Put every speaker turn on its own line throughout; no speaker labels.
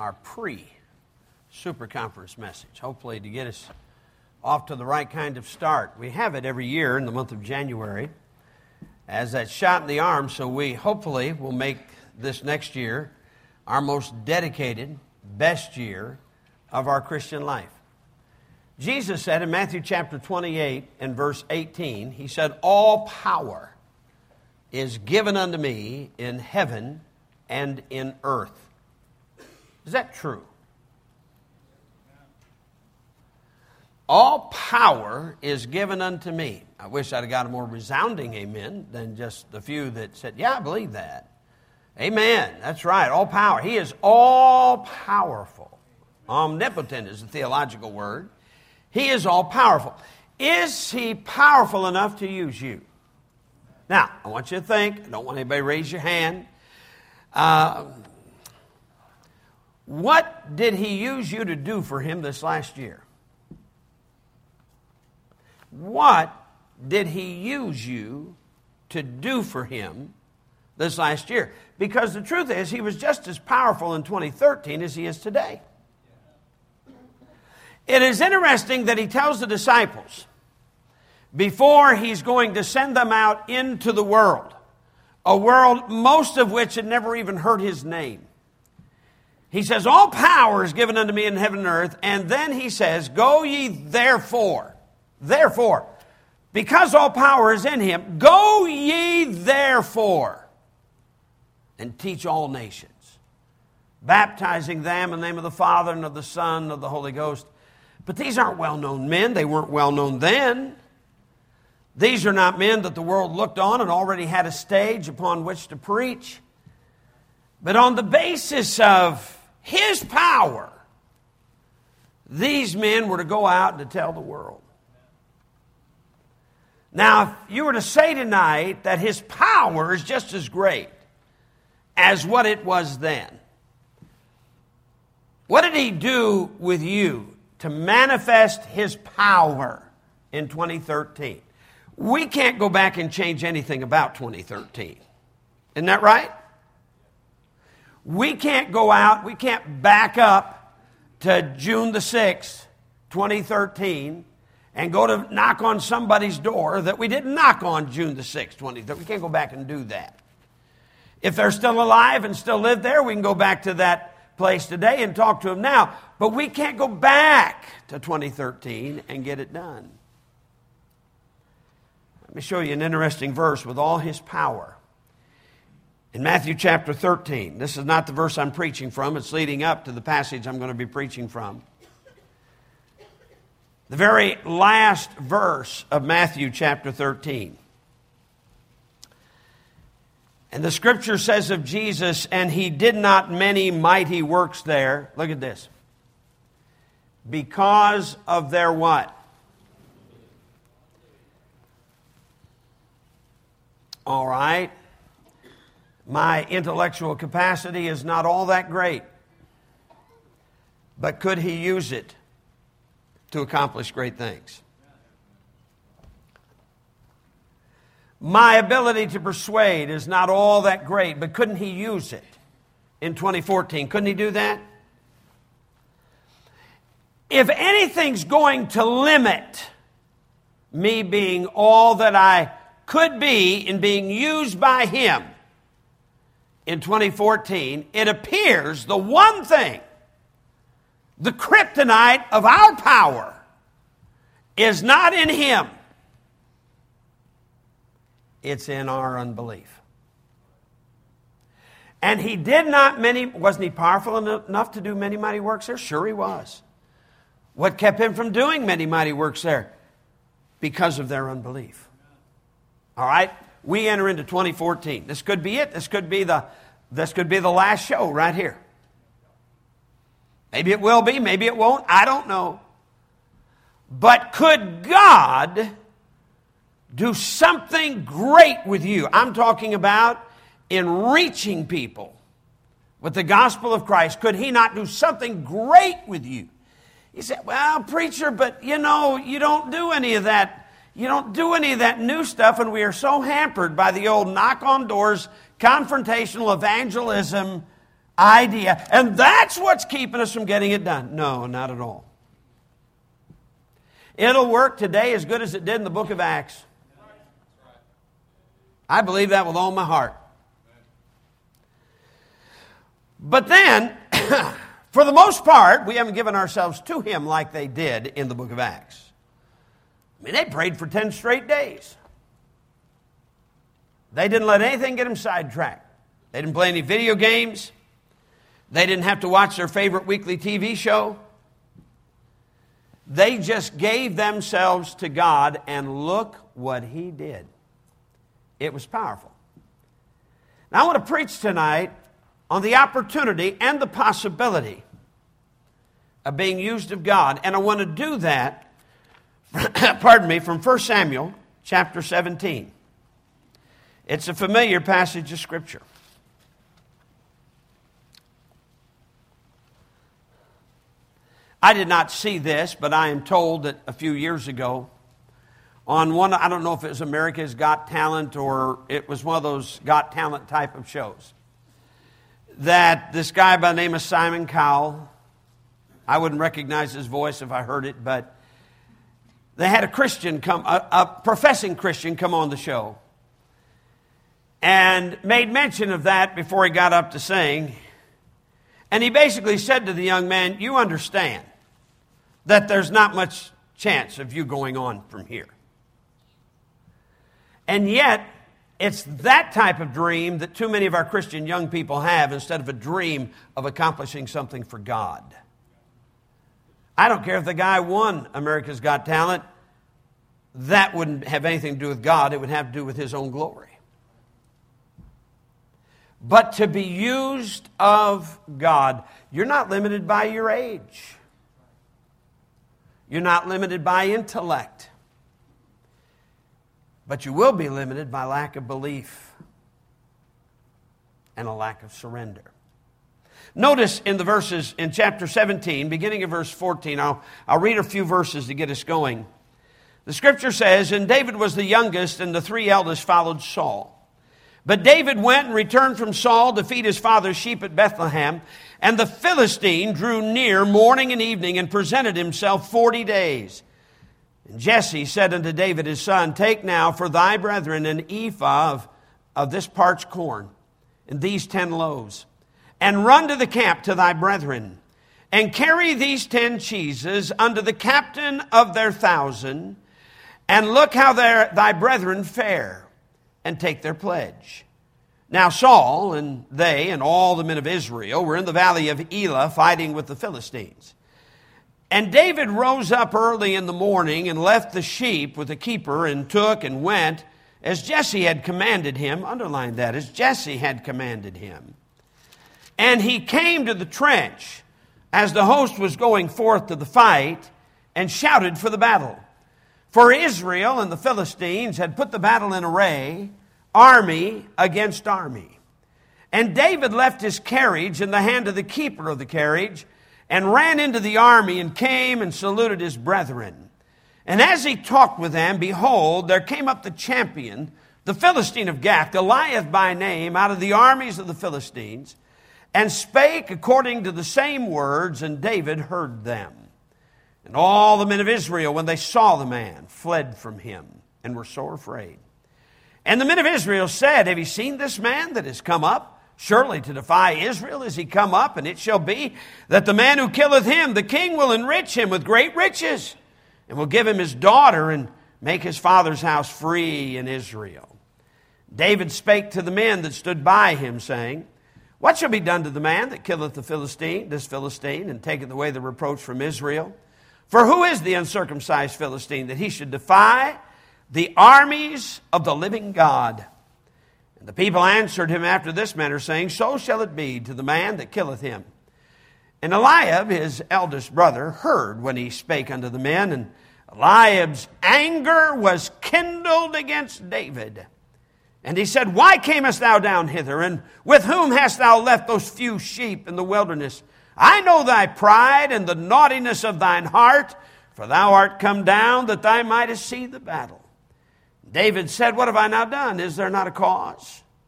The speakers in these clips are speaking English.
our pre-super conference message, hopefully to get us off to the right kind of start. We have it every year in the month of January as that shot in the arm, so we hopefully will make this next year our most dedicated, best year of our Christian life. Jesus said in Matthew chapter 28 and verse 18, he said, "All power is given unto me in heaven and in earth." Is that true? All power is given unto me. I wish I'd have got a more resounding amen than just the few that said, yeah, I believe that. Amen. That's right. All power. He is all powerful. Omnipotent is the theological word. He is all powerful. Is he powerful enough to use you? Now, I want you to think. I don't want anybody to raise your hand. What did he use you to do for him this last year? What did he use you to do for him this last year? Because the truth is, he was just as powerful in 2013 as he is today. It is interesting that he tells the disciples, before he's going to send them out into the world, a world most of which had never even heard his name. He says, all power is given unto me in heaven and earth. And then he says, go ye therefore, because all power is in him, go ye therefore and teach all nations, baptizing them in the name of the Father and of the Son and of the Holy Ghost. But these aren't well-known men. They weren't well-known then. These are not men that the world looked on and already had a stage upon which to preach. But on the basis of his power, these men were to go out and to tell the world. Now, if you were to say tonight that his power is just as great as what it was then, what did he do with you to manifest his power in 2013? We can't go back and change anything about 2013. Isn't that right? We can't go out, we can't back up to June the 6th, 2013, and go to knock on somebody's door that we didn't knock on June the 6th, 2013. We can't go back and do that. If they're still alive and still live there, we can go back to that place today and talk to them now. But we can't go back to 2013 and get it done. Let me show you an interesting verse with all his power. In Matthew chapter 13, this is not the verse I'm preaching from. It's leading up to the passage I'm going to be preaching from. The very last verse of Matthew chapter 13. And the scripture says of Jesus, and he did not many mighty works there. Look at this. Because of their what? All right. My intellectual capacity is not all that great. But could he use it to accomplish great things? My ability to persuade is not all that great, but couldn't he use it in 2014? Couldn't he do that? If anything's going to limit me being all that I could be in being used by him in 2014, it appears the one thing, the kryptonite of our power, is not in him. It's in our unbelief. And he did not wasn't he powerful enough to do many mighty works there? Sure he was. What kept him from doing many mighty works there? Because of their unbelief. All right? We enter into 2014. This could be it. This could be the last show right here. Maybe it will be, maybe it won't. I don't know. But could God do something great with you? I'm talking about in reaching people with the gospel of Christ. Could he not do something great with you? He said, well, preacher, but you don't do any of that. You don't do any of that new stuff, and we are so hampered by the old knock on doors, confrontational evangelism idea. And that's what's keeping us from getting it done. No, not at all. It'll work today as good as it did in the book of Acts. I believe that with all my heart. But then, for the most part, we haven't given ourselves to Him like they did in the book of Acts. I mean, they prayed for 10 straight days. They didn't let anything get them sidetracked. They didn't play any video games. They didn't have to watch their favorite weekly TV show. They just gave themselves to God, and look what He did. It was powerful. Now, I want to preach tonight on the opportunity and the possibility of being used of God. And I want to do that, from 1 Samuel chapter 17. It's a familiar passage of Scripture. I did not see this, but I am told that a few years ago, on one, I don't know if it was America's Got Talent or it was one of those Got Talent type of shows, that this guy by the name of Simon Cowell, I wouldn't recognize his voice if I heard it, but they had a Christian a professing Christian come on the show and made mention of that before he got up to sing. And he basically said to the young man, you understand that there's not much chance of you going on from here. And yet, it's that type of dream that too many of our Christian young people have instead of a dream of accomplishing something for God. I don't care if the guy won America's Got Talent. That wouldn't have anything to do with God. It would have to do with his own glory. But to be used of God, you're not limited by your age. You're not limited by intellect. But you will be limited by lack of belief and a lack of surrender. Notice in the verses in chapter 17, beginning of verse 14, I'll read a few verses to get us going. The Scripture says, and David was the youngest, and the three eldest followed Saul. But David went and returned from Saul to feed his father's sheep at Bethlehem. And the Philistine drew near morning and evening and presented himself 40 days. And Jesse said unto David his son, take now for thy brethren an ephah of this parched corn, and these 10 loaves, and run to the camp to thy brethren, and carry these 10 cheeses unto the captain of their 1,000, and look how thy brethren fare, and take their pledge. Now Saul and they and all the men of Israel were in the valley of Elah fighting with the Philistines. And David rose up early in the morning and left the sheep with the keeper and took and went as Jesse had commanded him. Underline that, as Jesse had commanded him. And he came to the trench as the host was going forth to the fight and shouted for the battle. For Israel and the Philistines had put the battle in array, army against army. And David left his carriage in the hand of the keeper of the carriage and ran into the army and came and saluted his brethren. And as he talked with them, behold, there came up the champion, the Philistine of Gath, Goliath by name, out of the armies of the Philistines, and spake according to the same words, and David heard them. And all the men of Israel, when they saw the man, fled from him and were sore afraid. And the men of Israel said, have you seen this man that has come up? Surely to defy Israel is he come up, and it shall be that the man who killeth him, the king will enrich him with great riches, and will give him his daughter, and make his father's house free in Israel. David spake to the men that stood by him, saying, what shall be done to the man that killeth this Philistine, and taketh away the reproach from Israel? For who is the uncircumcised Philistine, that he should defy the armies of the living God? And the people answered him after this manner, saying, so shall it be to the man that killeth him. And Eliab, his eldest brother, heard when he spake unto the men, and Eliab's anger was kindled against David. And he said, why camest thou down hither? And with whom hast thou left those few sheep in the wilderness? I know thy pride and the naughtiness of thine heart, for thou art come down that thou mightest see the battle. David said, what have I now done? Is there not a cause?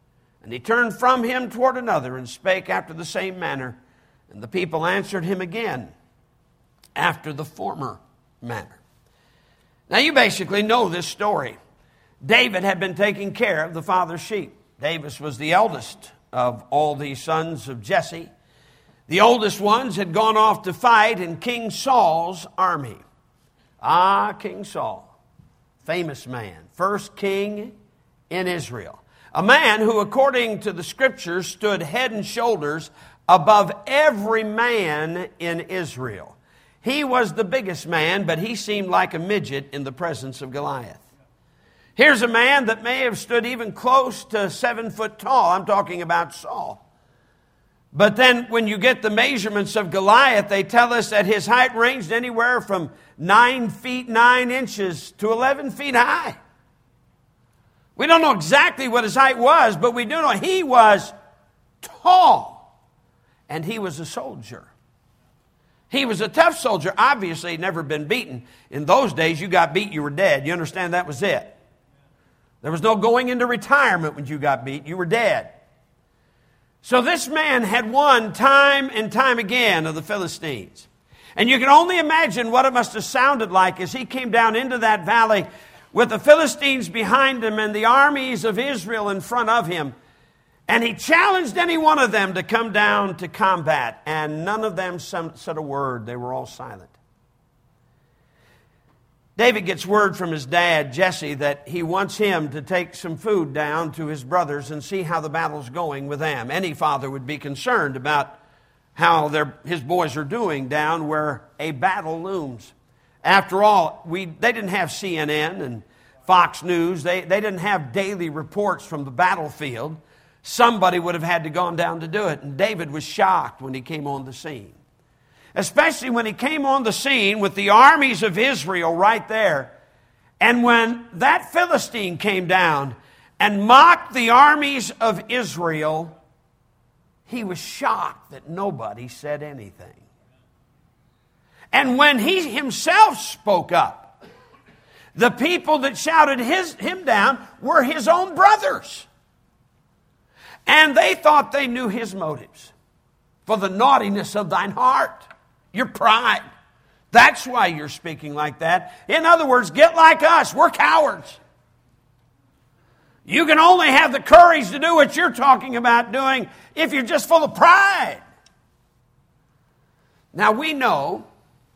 And he turned from him toward another and spake after the same manner. And the people answered him again after the former manner. Now you basically know this story. David had been taking care of the father's sheep. David was the eldest of all these sons of Jesse. The oldest ones had gone off to fight in King Saul's army. King Saul, famous man, first king in Israel. A man who, according to the scriptures, stood head and shoulders above every man in Israel. He was the biggest man, but he seemed like a midget in the presence of Goliath. Here's a man that may have stood even close to 7 foot tall. I'm talking about Saul. But then when you get the measurements of Goliath, they tell us that his height ranged anywhere from 9 feet 9 inches to 11 feet high. We don't know exactly what his height was, but we do know he was tall. And he was a soldier. He was a tough soldier. Obviously, he'd never been beaten. In those days, you got beat, you were dead. You understand? That was it. There was no going into retirement when you got beat. You were dead. So this man had won time and time again of the Philistines. And you can only imagine what it must have sounded like as he came down into that valley with the Philistines behind him and the armies of Israel in front of him. And he challenged any one of them to come down to combat. And none of them said a word. They were all silent. David gets word from his dad, Jesse, that he wants him to take some food down to his brothers and see how the battle's going with them. Any father would be concerned about how his boys are doing down where a battle looms. After all, they didn't have CNN and Fox News. They didn't have daily reports from the battlefield. Somebody would have had to gone down to do it. And David was shocked when he came on the scene. Especially when he came on the scene with the armies of Israel right there. And when that Philistine came down and mocked the armies of Israel, he was shocked that nobody said anything. And when he himself spoke up, the people that shouted him down were his own brothers. And they thought they knew his motives. For the naughtiness of thine heart, your pride. That's why you're speaking like that. In other words, get like us. We're cowards. You can only have the courage to do what you're talking about doing if you're just full of pride. Now we know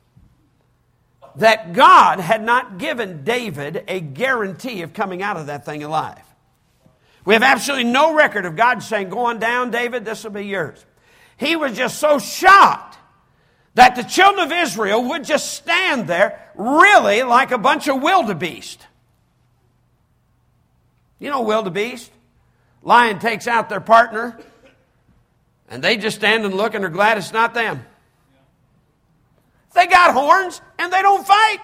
that God had not given David a guarantee of coming out of that thing alive. We have absolutely no record of God saying, go on down, David, this will be yours. He was just so shocked that the children of Israel would just stand there really like a bunch of wildebeest. You know wildebeest? Lion takes out their partner and they just stand and look and are glad it's not them. They got horns and they don't fight.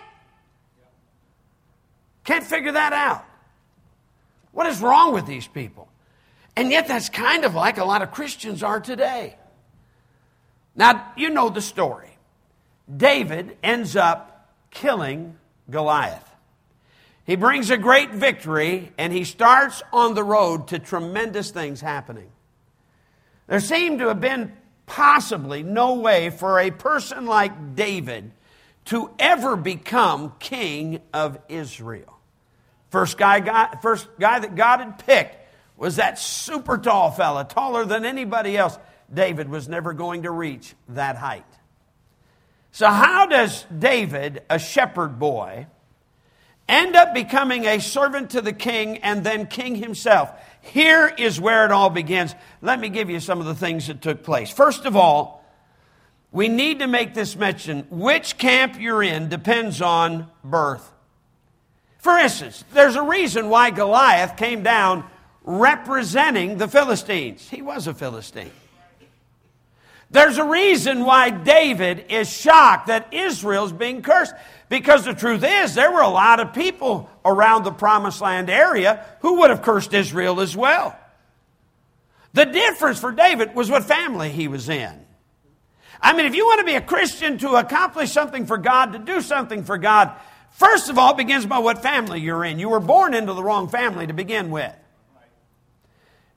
Can't figure that out. What is wrong with these people? And yet that's kind of like a lot of Christians are today. Now, you know the story. David ends up killing Goliath. He brings a great victory, and he starts on the road to tremendous things happening. There seemed to have been possibly no way for a person like David to ever become king of Israel. First guy that God had picked was that super tall fella, taller than anybody else. David was never going to reach that height. So how does David, a shepherd boy, end up becoming a servant to the king and then king himself? Here is where it all begins. Let me give you some of the things that took place. First of all, we need to make this mention. Which camp you're in depends on birth. For instance, there's a reason why Goliath came down representing the Philistines. He was a Philistine. There's a reason why David is shocked that Israel's being cursed. Because the truth is, there were a lot of people around the Promised Land area who would have cursed Israel as well. The difference for David was what family he was in. I mean, if you want to be a Christian, to accomplish something for God, to do something for God, first of all, it begins by what family you're in. You were born into the wrong family to begin with.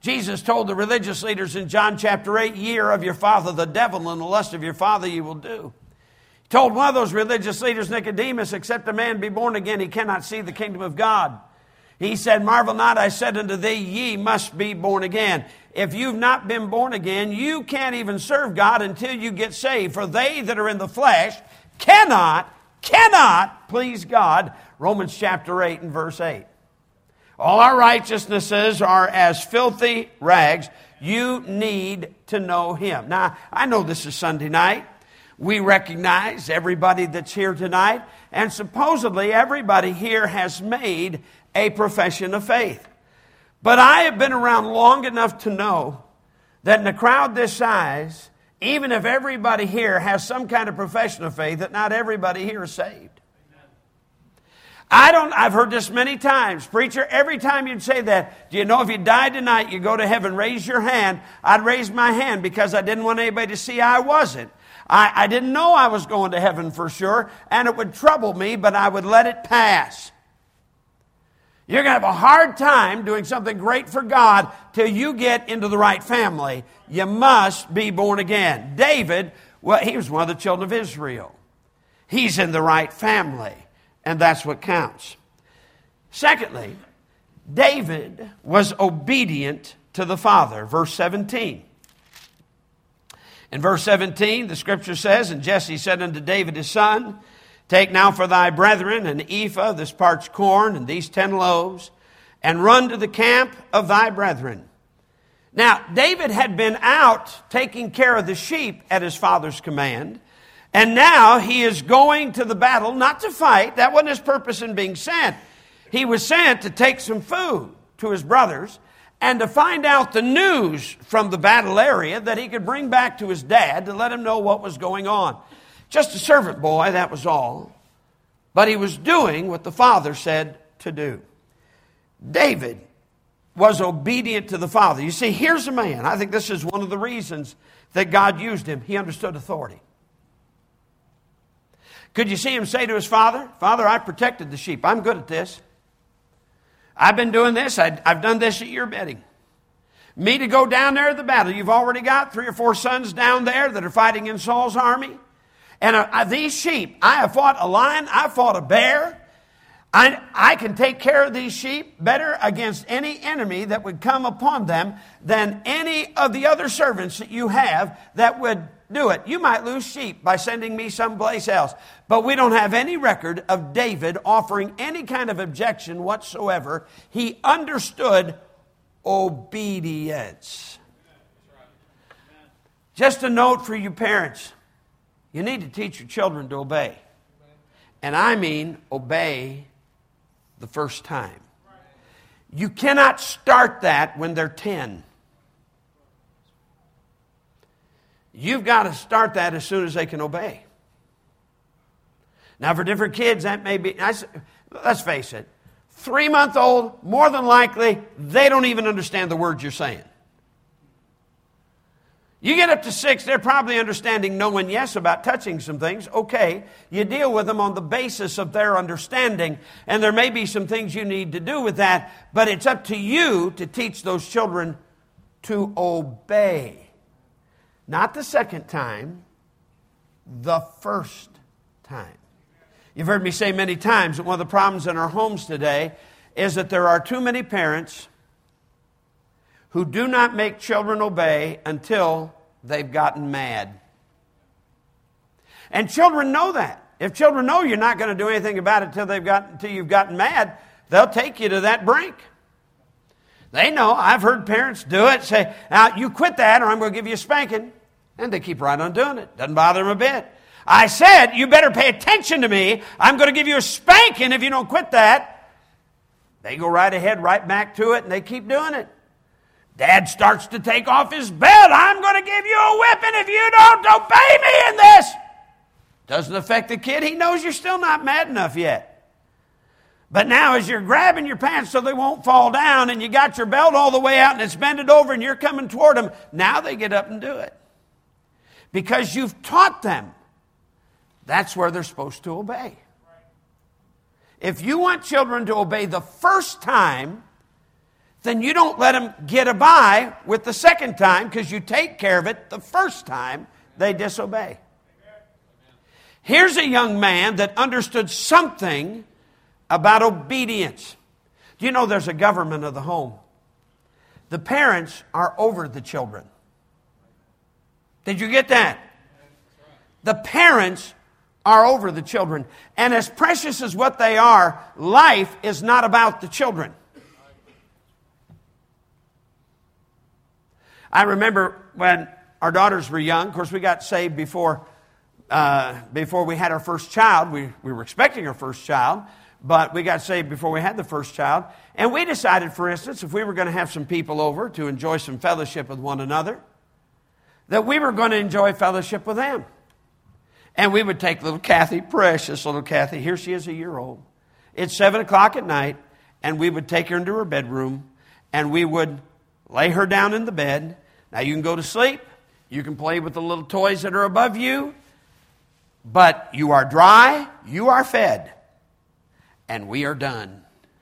Jesus told the religious leaders in John chapter 8, ye are of your father the devil, and the lust of your father you will do. He told one of those religious leaders, Nicodemus, except a man be born again, he cannot see the kingdom of God. He said, marvel not, I said unto thee, ye must be born again. If you've not been born again, you can't even serve God until you get saved. For they that are in the flesh cannot please God. Romans chapter 8 and verse 8. All our righteousnesses are as filthy rags. You need to know Him. Now, I know this is Sunday night. We recognize everybody that's here tonight. And supposedly everybody here has made a profession of faith. But I have been around long enough to know that in a crowd this size, even if everybody here has some kind of profession of faith, that not everybody here is saved. I've heard this many times. Preacher, every time you'd say that, do you know if you died tonight, you go to heaven, raise your hand. I'd raise my hand because I didn't want anybody to see I wasn't. I didn't know I was going to heaven for sure, and it would trouble me, but I would let it pass. You're going to have a hard time doing something great for God till you get into the right family. You must be born again. David, well, he was one of the children of Israel. He's in the right family, and that's what counts. Secondly, David was obedient to the Father. Verse 17. In verse 17, the Scripture says, and Jesse said unto David his son, take now for thy brethren an ephah of this parched corn and these 10 loaves, and run to the camp of thy brethren. Now, David had been out taking care of the sheep at his father's command, and now he is going to the battle, not to fight. That wasn't his purpose in being sent. He was sent to take some food to his brothers and to find out the news from the battle area that he could bring back to his dad to let him know what was going on. Just a servant boy, that was all. But he was doing what the Father said to do. David was obedient to the Father. You see, here's a man. I think this is one of the reasons that God used him. He understood authority. Could you see him say to his father, Father, I protected the sheep. I'm good at this. I've been doing this. I've done this at your bidding. Me to go down there to the battle. You've already got 3 or 4 sons down there that are fighting in Saul's army. And these sheep, I have fought a lion, I fought a bear. I can take care of these sheep better against any enemy that would come upon them than any of the other servants that you have that would do it. You might lose sheep by sending me someplace else. But we don't have any record of David offering any kind of objection whatsoever. He understood obedience. Just a note for you parents. You need to teach your children to obey. And I mean obey the first time. You cannot start that when they're 10. You've got to start that as soon as they can obey. Now for different kids, that may be, let's face it, 3-month-old, more than likely, they don't even understand the words you're saying. You get up to 6, they're probably understanding no and yes about touching some things. Okay, you deal with them on the basis of their understanding, and there may be some things you need to do with that, but it's up to you to teach those children to obey. Not the second time, the first time. You've heard me say many times that one of the problems in our homes today is that there are too many parents who do not make children obey until they've gotten mad. And children know that. If children know you're not going to do anything about it until you've gotten mad, they'll take you to that brink. They know. I've heard parents do it, say, now you quit that or I'm going to give you a spanking. And they keep right on doing it. Doesn't bother them a bit. I said, you better pay attention to me. I'm going to give you a spanking if you don't quit that. They go right ahead, right back to it, and they keep doing it. Dad starts to take off his belt. I'm going to give you a whipping if you don't obey me in this. Doesn't affect the kid. He knows you're still not mad enough yet. But now as you're grabbing your pants so they won't fall down and you got your belt all the way out and it's bended over and you're coming toward them, now they get up and do it. Because you've taught them. That's where they're supposed to obey. If you want children to obey the first time, then you don't let them get by with the second time because you take care of it the first time they disobey. Here's a young man that understood something about obedience. Do you know there's a government of the home? The parents are over the children. Did you get that? The parents are over the children. And as precious as what they are, life is not about the children. I remember when our daughters were young. Of course, we got saved before we had our first child. We were expecting our first child, but we got saved before we had the first child. And we decided, for instance, if we were going to have some people over to enjoy some fellowship with one another, that we were going to enjoy fellowship with them. And we would take little Kathy, precious little Kathy, here she is, a year old. It's 7 o'clock at night, and we would take her into her bedroom, and we would lay her down in the bed. Now you can go to sleep, you can play with the little toys that are above you, but you are dry, you are fed, and we are done.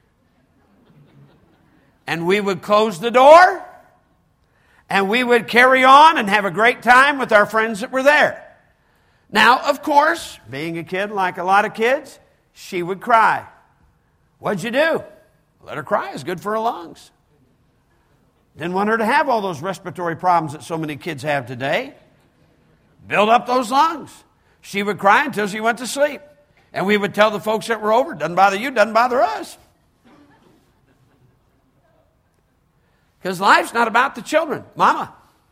And we would close the door, and we would carry on and have a great time with our friends that were there. Now, of course, being a kid like a lot of kids, she would cry. What'd you do? Let her cry. It's good for her lungs. Didn't want her to have all those respiratory problems that so many kids have today. Build up those lungs. She would cry until she went to sleep. And we would tell the folks that were over, doesn't bother you, doesn't bother us. Because life's not about the children. Mama,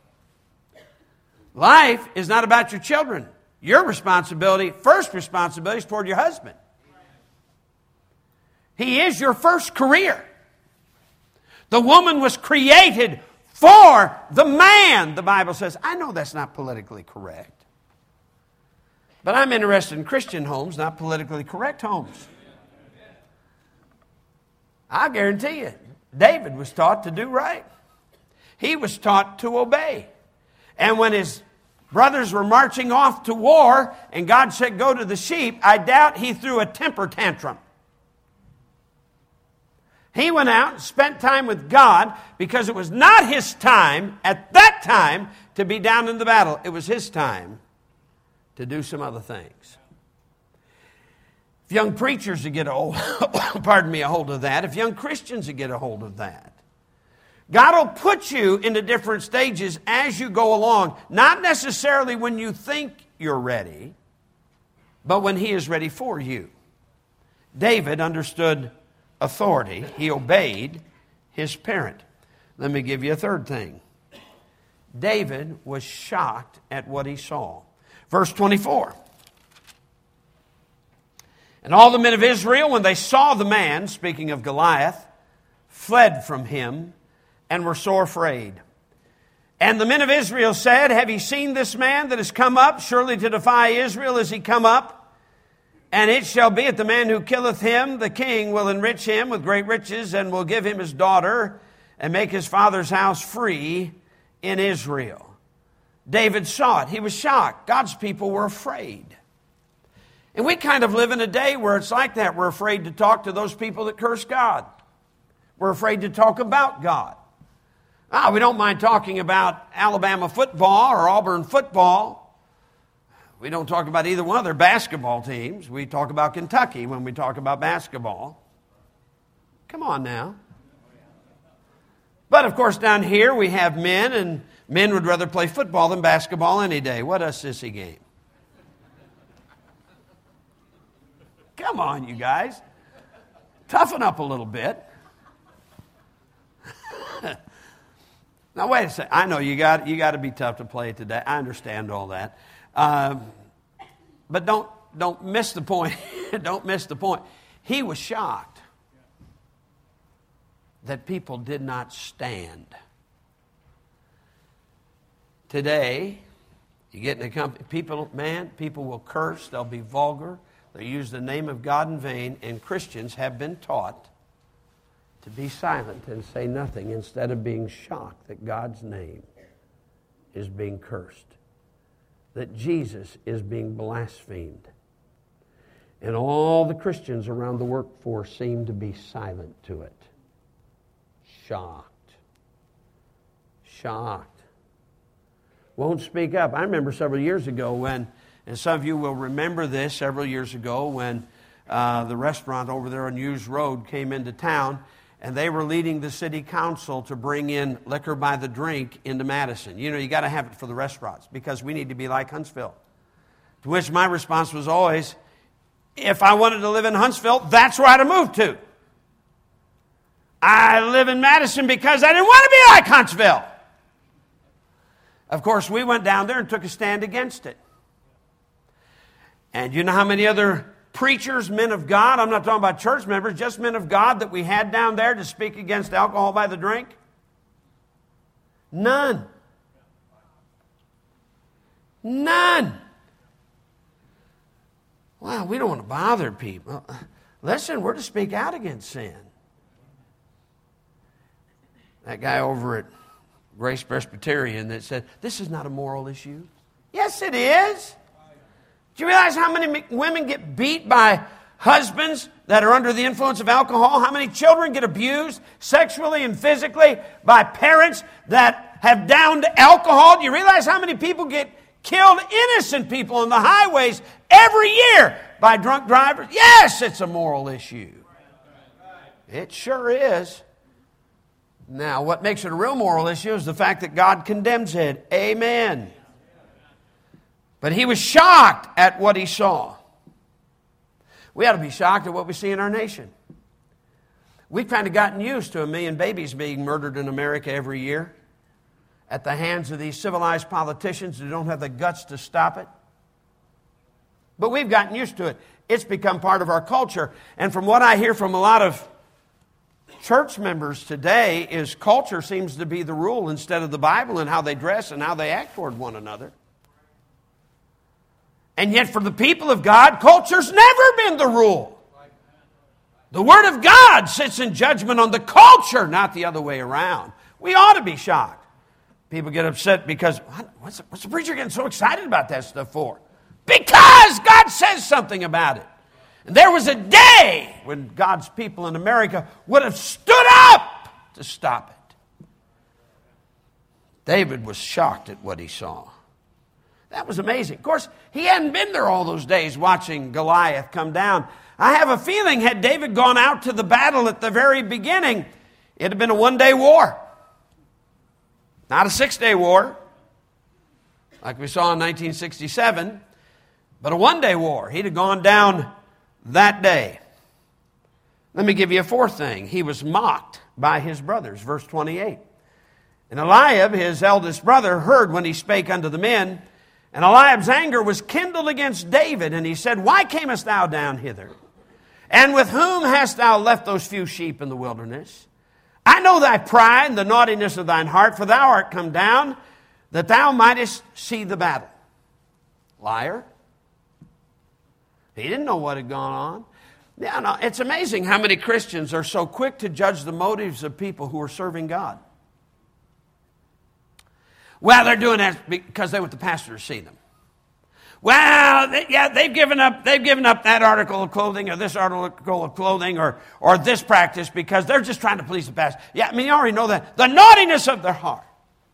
life is not about your children. Your responsibility, first responsibility, is toward your husband. He is your first career. The woman was created for the man, the Bible says. I know that's not politically correct. But I'm interested in Christian homes, not politically correct homes. I guarantee you, David was taught to do right. He was taught to obey. And when his brothers were marching off to war and God said, go to the sheep, I doubt he threw a temper tantrum. He went out and spent time with God because it was not his time at that time to be down in the battle. It was his time to do some other things. If young preachers would get a hold of that, if young Christians would get a hold of that, God will put you into different stages as you go along. Not necessarily when you think you're ready, but when He is ready for you. David understood authority. He obeyed his parent. Let me give you a third thing. David was shocked at what he saw. Verse 24. And all the men of Israel, when they saw the man, speaking of Goliath, fled from him and were sore afraid. And the men of Israel said, have ye seen this man that has come up? Surely to defy Israel is he come up. And it shall be that the man who killeth him, the king, will enrich him with great riches and will give him his daughter and make his father's house free in Israel. David saw it. He was shocked. God's people were afraid. And we kind of live in a day where it's like that. We're afraid to talk to those people that curse God. We're afraid to talk about God. We don't mind talking about Alabama football or Auburn football. We don't talk about either one of their basketball teams. We talk about Kentucky when we talk about basketball. Come on now. But of course down here we have men, and men would rather play football than basketball any day. What a sissy game. Come on, you guys. Toughen up a little bit. Now, wait a second. I know you got to be tough to play today. I understand all that. But don't miss the point. Don't miss the point. He was shocked that people did not stand. Today, you get in a company, people will curse, they'll be vulgar, they'll use the name of God in vain, and Christians have been taught to be silent and say nothing instead of being shocked that God's name is being cursed, that Jesus is being blasphemed. And all the Christians around the workforce seem to be silent to it. shocked. Shocked. Won't speak up. I remember several years ago when, and some of you will remember this, several years ago when the restaurant over there on Hughes Road came into town, and they were leading the city council to bring in liquor by the drink into Madison. You know, you got to have it for the restaurants because we need to be like Huntsville. To which my response was always, if I wanted to live in Huntsville, that's where I'd have moved to. I live in Madison because I didn't want to be like Huntsville. Of course, we went down there and took a stand against it. And you know how many other preachers, men of God, I'm not talking about church members, just men of God that we had down there to speak against alcohol by the drink? None. None. Wow, we don't want to bother people. Listen, we're to speak out against sin. That guy over at Grace Presbyterian that said, this is not a moral issue. Yes, it is. Do you realize how many women get beat by husbands that are under the influence of alcohol? How many children get abused sexually and physically by parents that have downed alcohol? Do you realize how many people get killed, innocent people on the highways every year by drunk drivers? Yes, it's a moral issue. It sure is. Now, what makes it a real moral issue is the fact that God condemns it. Amen. But he was shocked at what he saw. We ought to be shocked at what we see in our nation. We've kind of gotten used to 1 million babies being murdered in America every year at the hands of these civilized politicians who don't have the guts to stop it. But we've gotten used to it. It's become part of our culture. And from what I hear from a lot of church members today is culture seems to be the rule instead of the Bible in how they dress and how they act toward one another. And yet for the people of God, culture's never been the rule. The Word of God sits in judgment on the culture, not the other way around. We ought to be shocked. People get upset because, what's the preacher getting so excited about that stuff for? Because God says something about it. And there was a day when God's people in America would have stood up to stop it. David was shocked at what he saw. That was amazing. Of course, he hadn't been there all those days watching Goliath come down. I have a feeling had David gone out to the battle at the very beginning, it had been a one-day war. Not a 6-day war, like we saw in 1967, but a one-day war. He'd have gone down that day. Let me give you a fourth thing. He was mocked by his brothers, verse 28. And Eliab, his eldest brother, heard when he spake unto the men, and Eliab's anger was kindled against David, and he said, Why camest thou down hither? And with whom hast thou left those few sheep in the wilderness? I know thy pride and the naughtiness of thine heart, for thou art come down, that thou mightest see the battle. Liar. He didn't know what had gone on. Yeah, no, it's amazing how many Christians are so quick to judge the motives of people who are serving God. Well, they're doing that because they want the pastor to see them. Well, they've given up that article of clothing or this article of clothing or this practice because they're just trying to please the pastor. Yeah, I mean, you already know that. The naughtiness of their heart.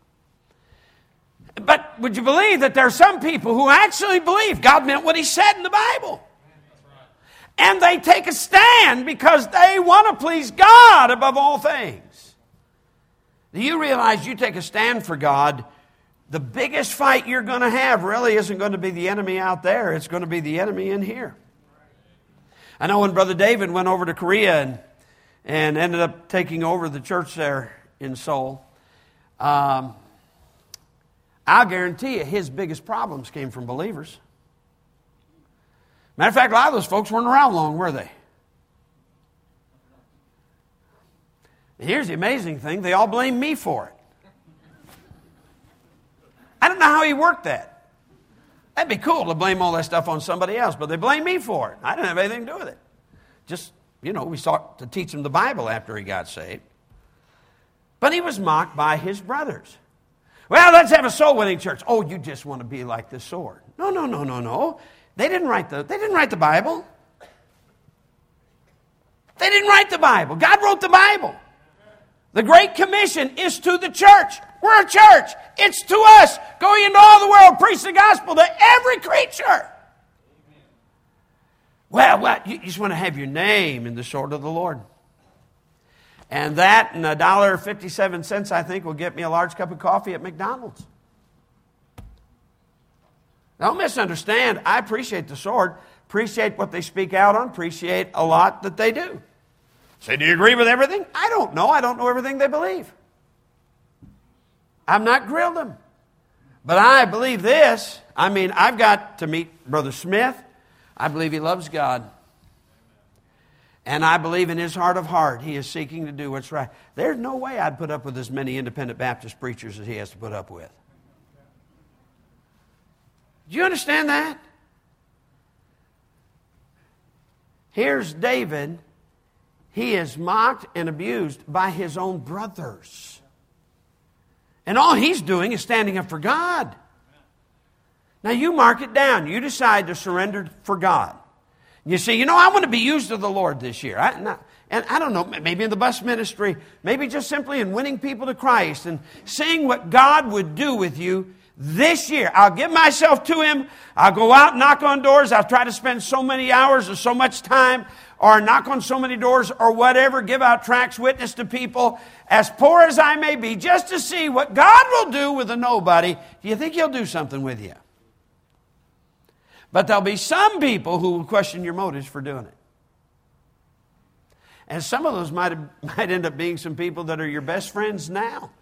But would you believe that there are some people who actually believe God meant what he said in the Bible? And they take a stand because they want to please God above all things. Do you realize you take a stand for God, the biggest fight you're going to have really isn't going to be the enemy out there. It's going to be the enemy in here. I know when Brother David went over to Korea and ended up taking over the church there in Seoul, I'll guarantee you his biggest problems came from believers. Matter of fact, a lot of those folks weren't around long, were they? And here's the amazing thing. They all blame me for it. I don't know how he worked that. That'd be cool to blame all that stuff on somebody else, but they blame me for it. I didn't have anything to do with it. Just, we sought to teach him the Bible after he got saved. But he was mocked by his brothers. Well, let's have a soul-winning church. Oh, you just want to be like the sword. No. They didn't write the Bible. They didn't write the Bible. God wrote the Bible. The Great Commission is to the church. We're a church. It's to us. Going into all the world, preach the gospel to every creature. Well, you just want to have your name in the sword of the Lord. And that and $1.57, I think, will get me a large cup of coffee at McDonald's. Don't misunderstand. I appreciate the sword. Appreciate what they speak out on. Appreciate a lot that they do. Say, do you agree with everything? I don't know. I don't know everything they believe. I've not grilled them. But I believe this. I mean, I've got to meet Brother Smith. I believe he loves God. And I believe in his heart of heart, he is seeking to do what's right. There's no way I'd put up with as many independent Baptist preachers as he has to put up with. Do you understand that? Here's David. He is mocked and abused by his own brothers. And all he's doing is standing up for God. Now you mark it down. You decide to surrender for God. You say, I want to be used of the Lord this year. And I don't know, maybe in the bus ministry, maybe just simply in winning people to Christ and seeing what God would do with you this year. I'll give myself to Him. I'll go out and knock on doors. I'll try to spend so many hours or so much time or knock on so many doors or whatever, give out tracts, witness to people, as poor as I may be, just to see what God will do with a nobody. Do you think He'll do something with you? But there'll be some people who will question your motives for doing it. And some of those might end up being some people that are your best friends now.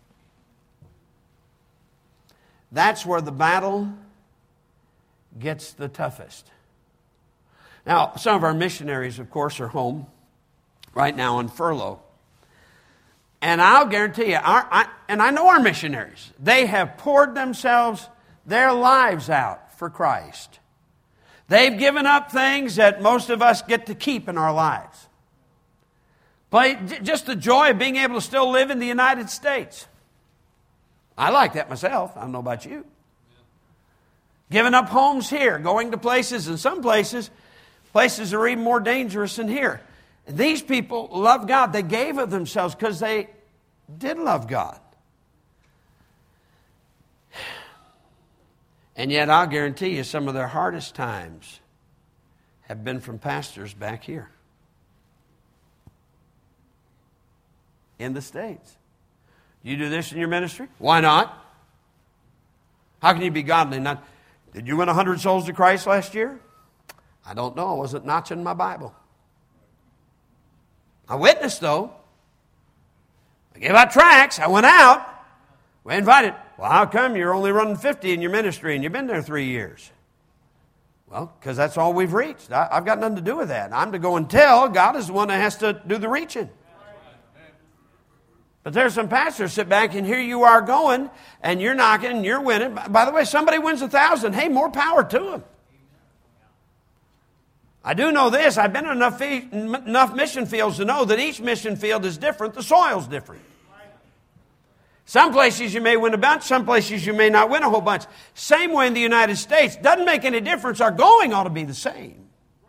That's where the battle gets the toughest. Now, some of our missionaries, of course, are home right now on furlough. And I'll guarantee you, and I know our missionaries, they have poured themselves, their lives out for Christ. They've given up things that most of us get to keep in our lives. But just the joy of being able to still live in the United States. I like that myself. I don't know about you. Giving up homes here, going to places, and some places are even more dangerous than here. And these people love God. They gave of themselves because they did love God. And yet I'll guarantee you some of their hardest times have been from pastors back here in the States. You do this in your ministry? Why not? How can you be godly? Did you win 100 souls to Christ last year? I don't know. I wasn't notching my Bible. I witnessed, though. I gave out tracts. I went out. We invited. Well, how come you're only running 50 in your ministry and you've been there 3 years? Well, because that's all we've reached. I've got nothing to do with that. I'm to go and tell. God is the one that has to do the reaching. But there's some pastors sit back and here you are going and you're knocking and you're winning. By the way, somebody wins 1,000. Hey, more power to them. I do know this. I've been in enough mission fields to know that each mission field is different. The soil's different. Some places you may win a bunch. Some places you may not win a whole bunch. Same way in the United States. Doesn't make any difference. Our going ought to be the same.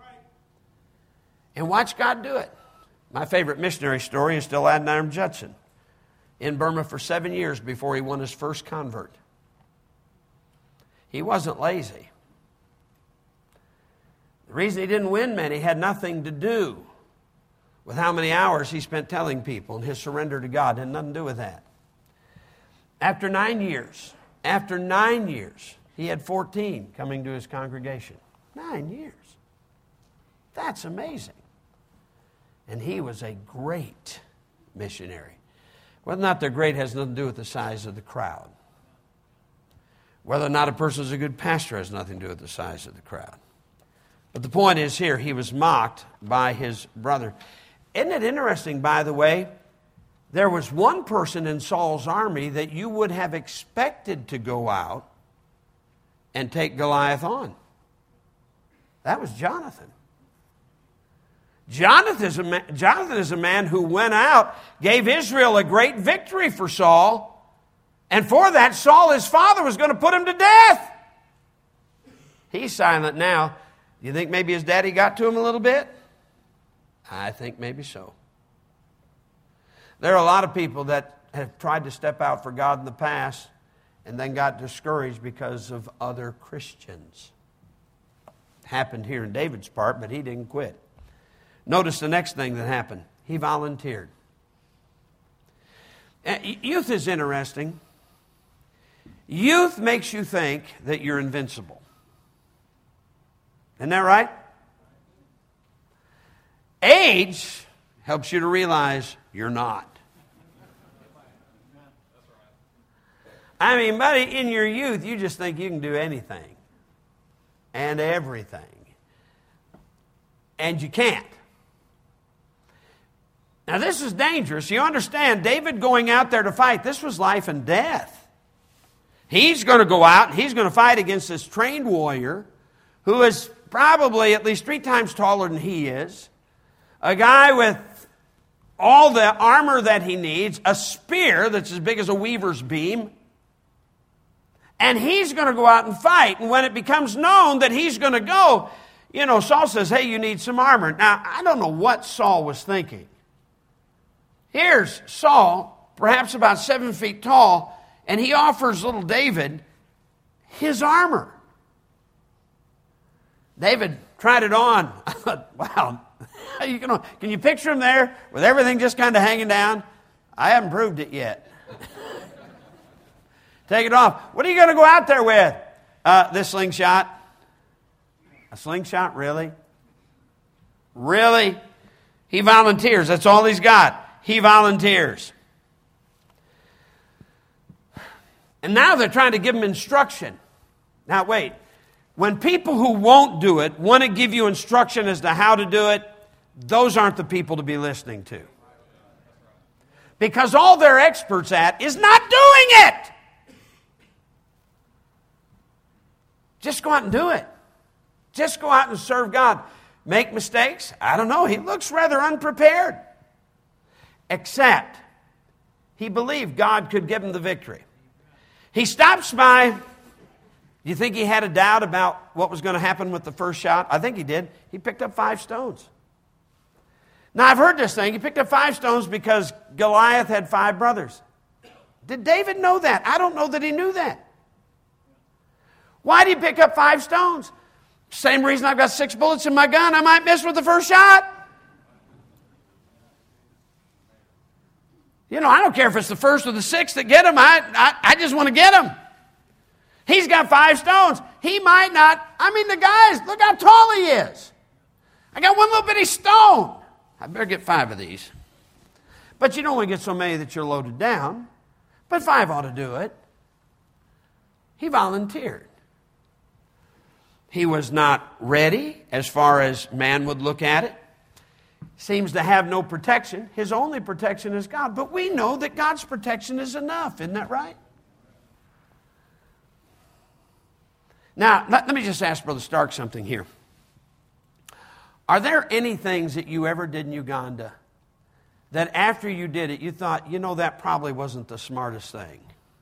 And watch God do it. My favorite missionary story is still Adoniram Judson. In Burma for 7 years before he won his first convert. He wasn't lazy. The reason he didn't win many had nothing to do with how many hours he spent telling people, and his surrender to God had nothing to do with that. After 9 years, he had 14 coming to his congregation. 9 years. That's amazing. And he was a great missionary. Whether or not they're great has nothing to do with the size of the crowd. Whether or not a person is a good pastor has nothing to do with the size of the crowd. But the point is here, he was mocked by his brother. Isn't it interesting, by the way, there was one person in Saul's army that you would have expected to go out and take Goliath on. That was Jonathan. Jonathan is a man who went out, gave Israel a great victory for Saul, and for that, Saul, his father, was going to put him to death. He's silent now. Do you think maybe his daddy got to him a little bit? I think maybe so. There are a lot of people that have tried to step out for God in the past and then got discouraged because of other Christians. Happened here in David's part, but he didn't quit. Notice the next thing that happened. He volunteered. Youth is interesting. Youth makes you think that you're invincible. Isn't that right? Age helps you to realize you're not. I mean, buddy, in your youth, you just think you can do anything and everything. And you can't. Now, this is dangerous. You understand, David going out there to fight, this was life and death. He's going to go out and he's going to fight against this trained warrior who is probably at least 3 times taller than he is. A guy with all the armor that he needs, a spear that's as big as a weaver's beam. And he's going to go out and fight. And when it becomes known that he's going to go, you know, Saul says, hey, you need some armor. Now, I don't know what Saul was thinking. Here's Saul, perhaps about 7 feet tall, and he offers little David his armor. David tried it on. I thought, wow, can you picture him there with everything just kind of hanging down? I haven't proved it yet. Take it off. What are you going to go out there with? This slingshot. A slingshot, really? Really? He volunteers. That's all he's got. He volunteers. And now they're trying to give him instruction. Now wait. When people who won't do it want to give you instruction as to how to do it, those aren't the people to be listening to. Because all they're experts at is not doing it. Just go out and do it. Just go out and serve God. Make mistakes? I don't know. He looks rather unprepared. Except he believed God could give him the victory. He stops by. Do you think he had a doubt about what was going to happen with the first shot? I think he did. He picked up 5 stones. Now, I've heard this thing. He picked up 5 stones because Goliath had 5 brothers. Did David know that? I don't know that he knew that. Why did he pick up 5 stones? Same reason I've got 6 bullets in my gun. I might miss with the first shot. You know, I don't care if it's the first or the 6th that get him. I just want to get him. He's got 5 stones. He might not. I mean, the guys, look how tall he is. I got one little bitty stone. I better get 5 of these. But you don't want to get so many that you're loaded down. But 5 ought to do it. He volunteered. He was not ready as far as man would look at it. Seems to have no protection. His only protection is God. But we know that God's protection is enough. Isn't that right? Now, let me just ask Brother Stark something here. Are there any things that you ever did in Uganda that after you did it, you thought, you know, that probably wasn't the smartest thing?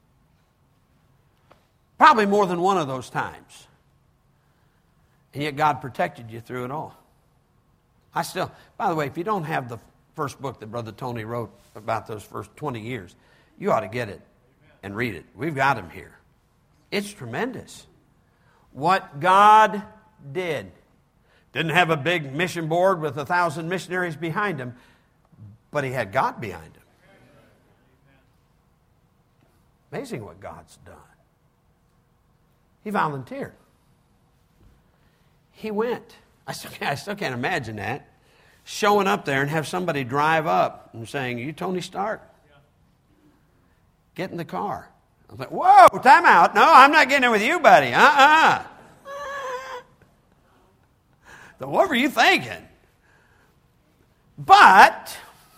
Probably more than one of those times. And yet God protected you through it all. By the way, if you don't have the first book that Brother Tony wrote about those first 20 years, you ought to get it and read it. We've got him here. It's tremendous. What God did. Didn't have a big mission board with 1,000 missionaries behind him, but he had God behind him. Amazing what God's done. He volunteered. He went. I still can't imagine that. Showing up there and have somebody drive up and saying, "You Tony Stark? Get in the car." I was like, "Whoa, time out. No, I'm not getting in with you, buddy. So what were you thinking?" But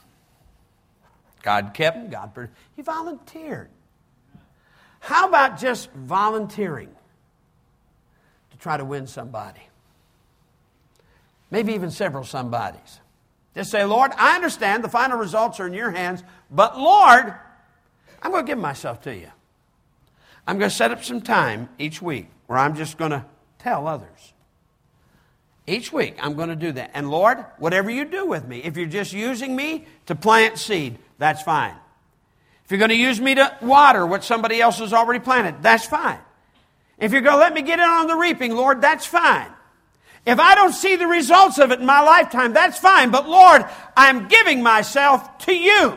God kept him. He volunteered. How about just volunteering to try to win somebody? Maybe even several somebodies. Just say, "Lord, I understand the final results are in your hands, but Lord, I'm going to give myself to you. I'm going to set up some time each week where I'm just going to tell others. Each week, I'm going to do that. And Lord, whatever you do with me, if you're just using me to plant seed, that's fine. If you're going to use me to water what somebody else has already planted, that's fine. If you're going to let me get in on the reaping, Lord, that's fine. If I don't see the results of it in my lifetime, that's fine. But Lord, I'm giving myself to you.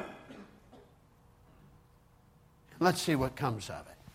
Let's see what comes of it.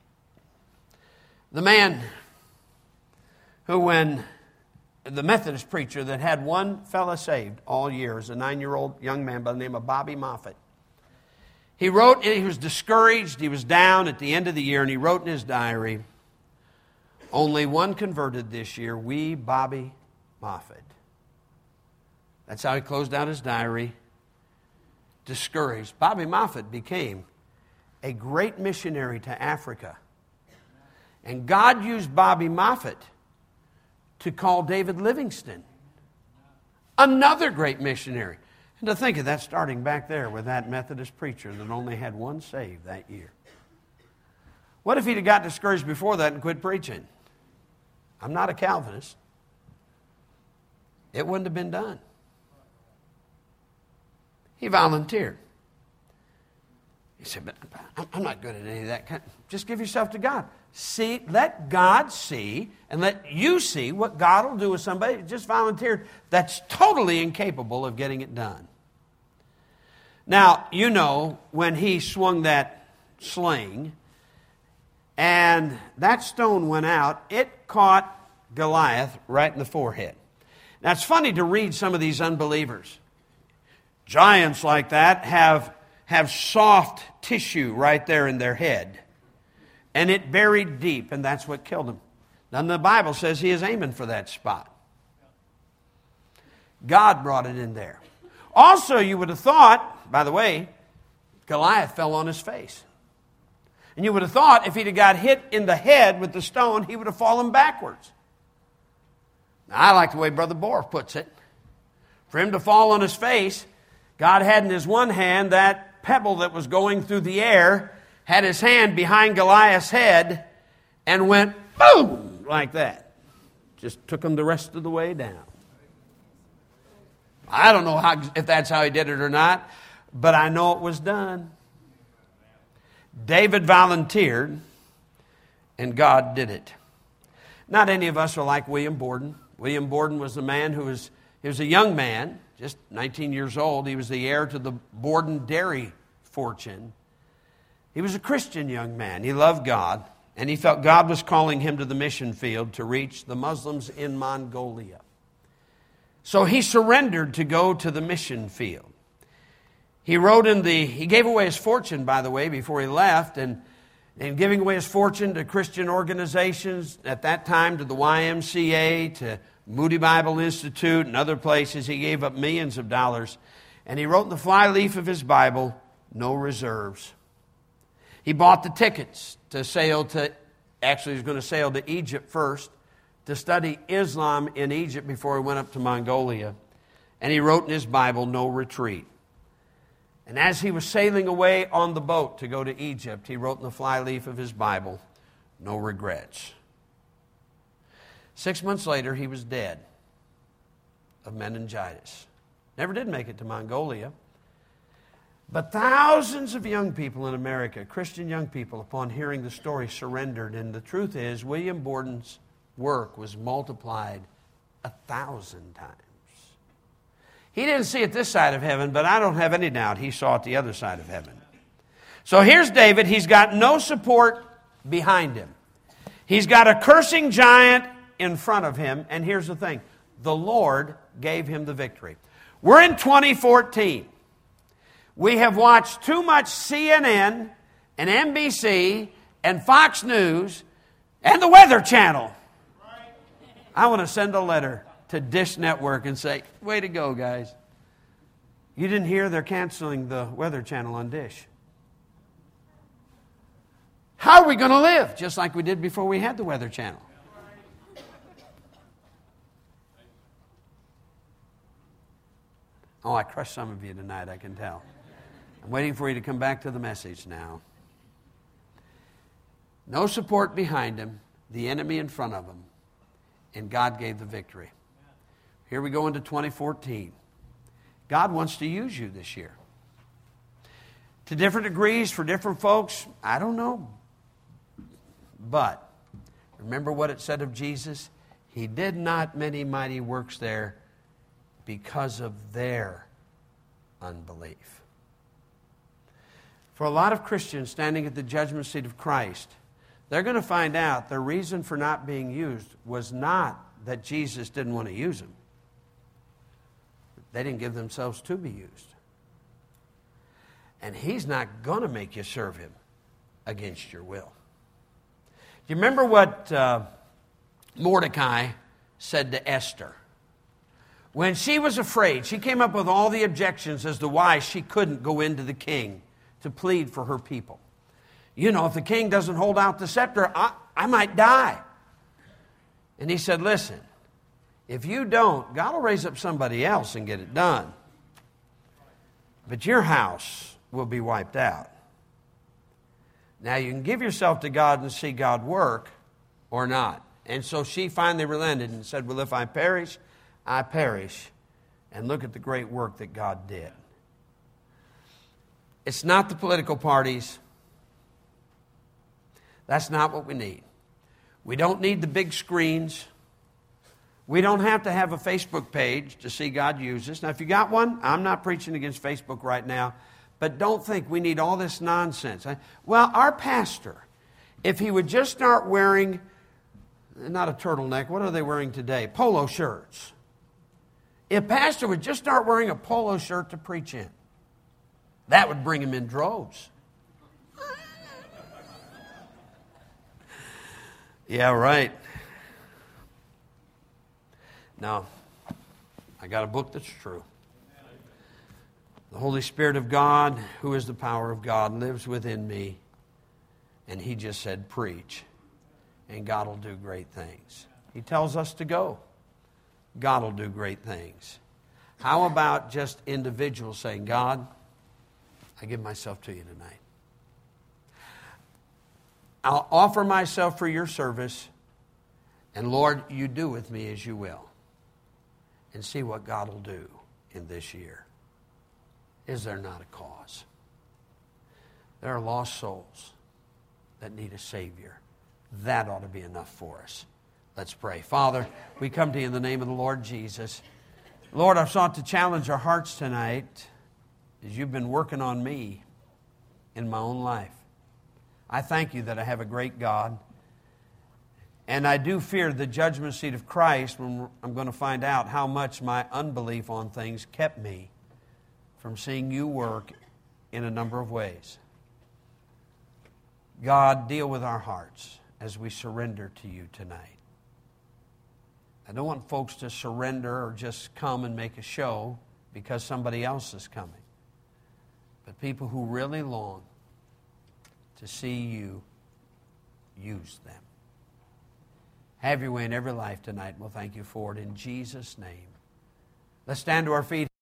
The man who, when the Methodist preacher that had one fella saved all year, is a 9-year-old young man by the name of Bobby Moffett. He wrote, and he was discouraged, he was down at the end of the year, and he wrote in his diary, only one converted this year, wee Bobby Moffett. That's how he closed out his diary, discouraged. Bobby Moffett became a great missionary to Africa. And God used Bobby Moffett to call David Livingstone, another great missionary. And to think of that starting back there with that Methodist preacher that only had one saved that year. What if he'd have got discouraged before that and quit preaching? I'm not a Calvinist. It wouldn't have been done. He volunteered. He said, but I'm not good at any of that. Just give yourself to God. See, let God see and let you see what God will do with somebody who just volunteered that's totally incapable of getting it done. Now, you know, when he swung that sling and that stone went out, it caught Goliath right in the forehead. Now, it's funny to read some of these unbelievers. Giants like that have soft tissue right there in their head. And it buried deep, and that's what killed him. Now, the Bible says he is aiming for that spot. God brought it in there. Also, you would have thought, by the way, Goliath fell on his face. And you would have thought if he'd have got hit in the head with the stone, he would have fallen backwards. Now, I like the way Brother Bohr puts it. For him to fall on his face, God had in his one hand that pebble that was going through the air, had his hand behind Goliath's head, and went boom, like that. Just took him the rest of the way down. I don't know if that's how he did it or not, but I know it was done. David volunteered, and God did it. Not any of us are like William Borden. William Borden was a man he was a young man, just 19 years old. He was the heir to the Borden dairy fortune. He was a Christian young man. He loved God, and he felt God was calling him to the mission field to reach the Muslims in Mongolia. So he surrendered to go to the mission field. He gave away his fortune, by the way, before he left, and giving away his fortune to Christian organizations at that time, to the YMCA, to Moody Bible Institute and other places. He gave up millions of dollars. And he wrote in the flyleaf of his Bible, no reserves. He bought the tickets to sail to, actually he was going to sail to Egypt first, to study Islam in Egypt before he went up to Mongolia. And he wrote in his Bible, no retreat. And as he was sailing away on the boat to go to Egypt, he wrote in the flyleaf of his Bible, no regrets. 6 months later, he was dead of meningitis. Never did make it to Mongolia. But thousands of young people in America, Christian young people, upon hearing the story, surrendered. And the truth is, William Borden's work was multiplied 1,000 times. He didn't see it this side of heaven, but I don't have any doubt he saw it the other side of heaven. So here's David. He's got no support behind him. He's got a cursing giant in front of him. And here's the thing. The Lord gave him the victory. We're in 2014. We have watched too much CNN and NBC and Fox News and the Weather Channel. I want to send a letter to Dish Network and say, way to go, guys. You didn't hear they're canceling the Weather Channel on Dish. How are we going to live? Just like we did before we had the Weather Channel. Oh, I crushed some of you tonight, I can tell. I'm waiting for you to come back to the message now. No support behind him, the enemy in front of him, and God gave the victory. Here we go into 2014. God wants to use you this year. To different degrees for different folks, I don't know. But remember what it said of Jesus? He did not many mighty works there because of their unbelief. For a lot of Christians standing at the judgment seat of Christ, they're going to find out their reason for not being used was not that Jesus didn't want to use them. They didn't give themselves to be used. And He's not going to make you serve Him against your will. Do you remember what Mordecai said to Esther? When she was afraid, she came up with all the objections as to why she couldn't go into the king to plead for her people. You know, if the king doesn't hold out the scepter, I might die. And he said, listen, if you don't, God will raise up somebody else and get it done. But your house will be wiped out. Now, you can give yourself to God and see God work or not. And so she finally relented and said, well, if I perish, I perish. And look at the great work that God did. It's not the political parties. That's not what we need. We don't need the big screens. We don't have to have a Facebook page to see God use us. Now, if you got one, I'm not preaching against Facebook right now, but don't think we need all this nonsense. Well, our pastor, if he would just start wearing, not a turtleneck, what are they wearing today? Polo shirts. If pastor would just start wearing a polo shirt to preach in, that would bring him in droves. Yeah, right. Now, I got a book that's true. The Holy Spirit of God, who is the power of God, lives within me. And He just said, preach. And God will do great things. He tells us to go. God will do great things. How about just individuals saying, God, I give myself to you tonight. I'll offer myself for your service. And Lord, you do with me as you will. And see what God will do in this year. Is there not a cause? There are lost souls that need a Savior. That ought to be enough for us. Let's pray. Father, we come to you in the name of the Lord Jesus. Lord, I've sought to challenge our hearts tonight as you've been working on me in my own life. I thank you that I have a great God. And I do fear the judgment seat of Christ when I'm going to find out how much my unbelief on things kept me from seeing you work in a number of ways. God, deal with our hearts as we surrender to you tonight. I don't want folks to surrender or just come and make a show because somebody else is coming. But people who really long to see you use them. Have your way in every life tonight. We'll thank you for it in Jesus' name. Let's stand to our feet.